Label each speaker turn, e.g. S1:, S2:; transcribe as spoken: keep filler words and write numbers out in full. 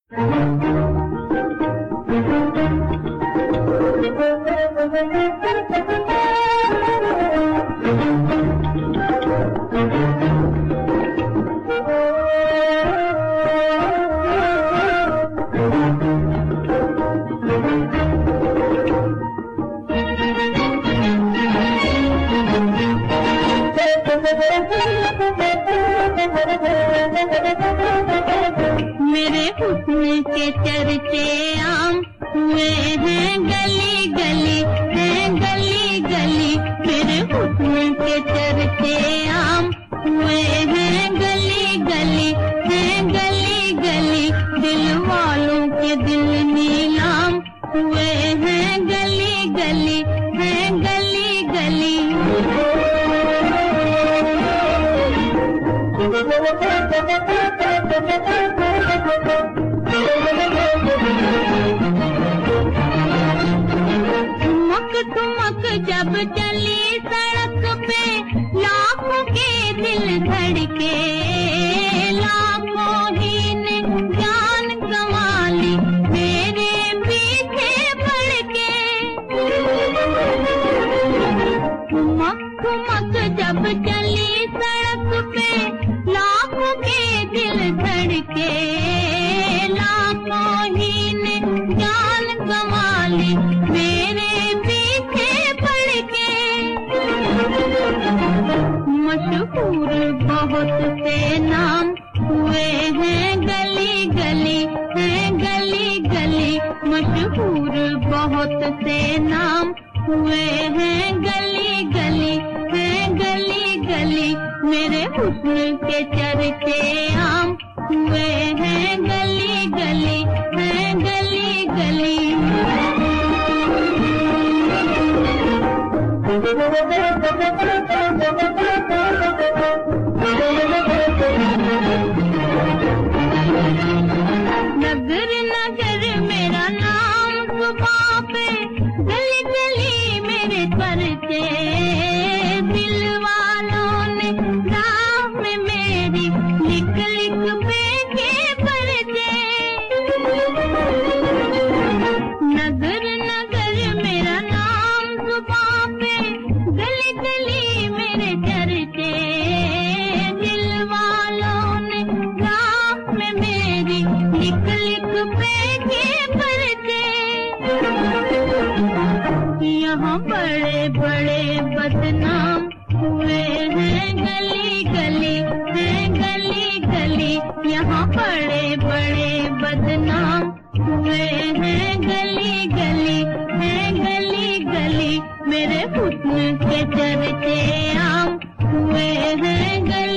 S1: मेरे हुस्न के चर्चे आम हुए हैं गली गली, हैं गली गली। मेरे हुस्न के चर्चे आम हुए हैं गली गली, हैं गली गली। दिल वालों के दिल नीलाम हुए हैं गली गली, हैं गली गली। ठुमक ठुमक जब चली सड़क पे लाखों के दिल धड़के, लाखों ही ने जान गंवा ली मेरे पीछे पड़ के। ठुमक ठुमक जब चली सड़क पे लाखों के दिल धड़के, लाखों ही ने जान गंवा ली मेरे पीछे पड़ के। मशहूर बहुत से नाम हुए हैं गली गली, हैं गली गली। मशहूर बहुत से नाम हुए हैं गली गली, हैं गली गली। मेरे हुस्न के चर्चे आम हुए हैं गली गली, हैं गली गली। नगर नगर मेरा नाम जुबां पे, गली गली मेरे परिचे। दिल वालों ने राह में मेरी लिख लिख फेंके परिचे। नगर नगर मेरा नाम जुबां पे, गली गली मेरे चर्चे। दिल वालों ने राह में मेरी लिख लिख फेंके परिचे। यहाँ बड़े बड़े बदनाम हुए हैं गली गली, हैं गली गली। यहाँ बड़े बड़े बदनाम हुए हैं गली गली, हैं गली गली। मेरे हुस्न के चर्चे आम हुए हैं गली